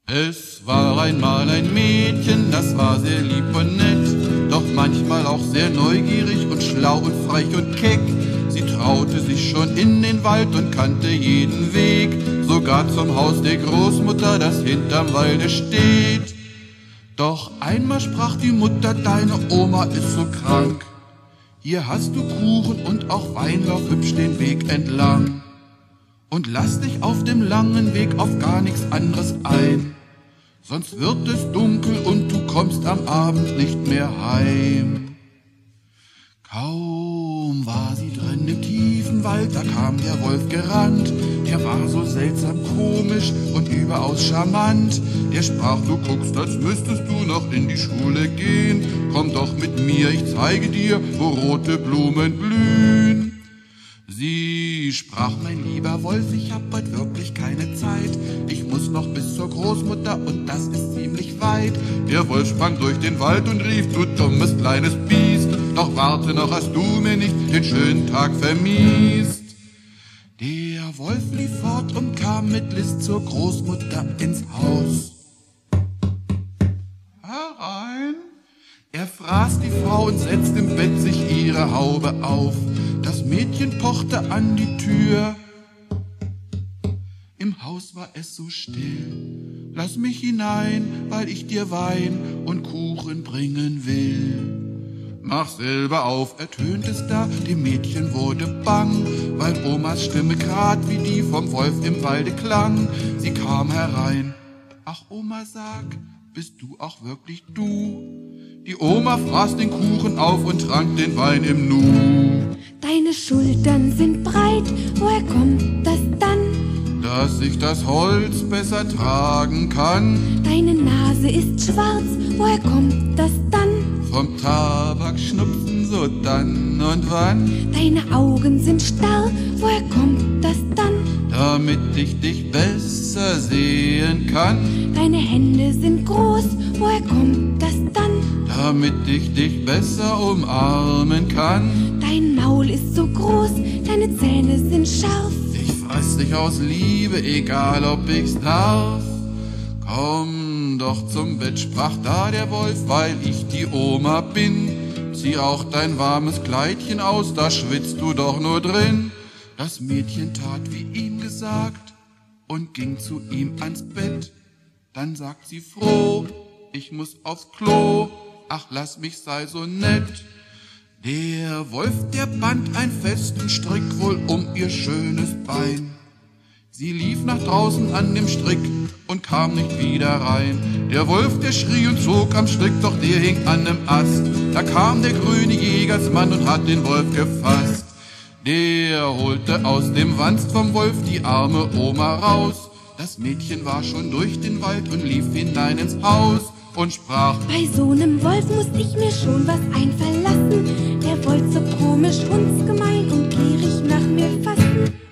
Es war einmal ein Mädchen, das war sehr lieb und nett, doch manchmal auch sehr neugierig und schlau und frech und keck. Sie traute sich schon in den Wald und kannte jeden Weg, sogar zum Haus der Großmutter, das hinterm Walde steht. Doch einmal sprach die Mutter, deine Oma ist so krank. Hier hast du Kuchen und auch Wein, lauf hübsch den Weg entlang. Und lass dich auf dem langen Weg auf gar nichts anderes ein. Sonst wird es dunkel und du kommst am Abend nicht mehr heim. Kaum war sie drin im tiefen Wald, da kam der Wolf gerannt. Der war so seltsam komisch und überaus charmant. Der sprach, du guckst, als müsstest du noch in die Schule gehen. Komm doch mit mir, ich zeige dir, wo rote Blumen blühen. Sie sprach, mein lieber Wolf, ich hab heut wirklich keine Zeit. Ich muss noch bis zur Großmutter und das ist ziemlich weit. Der Wolf sprang durch den Wald und rief, du dummes kleines Biest, doch warte noch, hast du mir nicht den schönen Tag vermiest. Der Wolf lief fort und kam mit List zur Großmutter ins Haus. Herein! Er fraß die Frau und setzte im Bett sich ihre Haube auf. Das Mädchen pochte an die Tür. Im Haus war es so still. Lass mich hinein, weil ich dir Wein und Kuchen bringen will. Mach selber auf, ertönt es da, dem Mädchen wurde bang, weil Omas Stimme grad wie die vom Wolf im Walde klang. Sie kam herein. Ach Oma, sag, bist du auch wirklich du? Die Oma fraß den Kuchen auf und trank den Wein im Nu. Deine Schultern sind breit, woher kommt das dann? Dass ich das Holz besser tragen kann. Deine Nase ist schwarz, woher kommt das dann? Vom Tabak schnupfen so dann und wann. Deine Augen sind starr, woher kommt das dann? Damit ich dich besser sehen kann. Deine Hände sind groß, woher kommt das dann? Damit ich dich besser umarmen kann. Dein Maul ist so groß, deine Zähne sind scharf. Ich fress dich aus Liebe, egal ob ich's darf. Komm doch zum Bett, sprach da der Wolf, weil ich die Oma bin. Zieh auch dein warmes Kleidchen aus, da schwitzt du doch nur drin. Das Mädchen tat, wie ihm gesagt, und ging zu ihm ans Bett. Dann sagt sie froh, ich muss aufs Klo, ach lass mich, sei so nett. Der Wolf, der band einen festen Strick wohl um ihr schönes Bein. Sie lief nach draußen an dem Strick und kam nicht wieder rein. Der Wolf, der schrie und zog am Strick, doch der hing an nem Ast. Da kam der grüne Jägersmann und hat den Wolf gefasst. Der holte aus dem Wanst vom Wolf die arme Oma raus. Das Mädchen war schon durch den Wald und lief hinein ins Haus und sprach, bei so nem Wolf muss ich mir schon was einfallen lassen. Der wollt so komisch, hundsgemein und gierig nach mir fassen.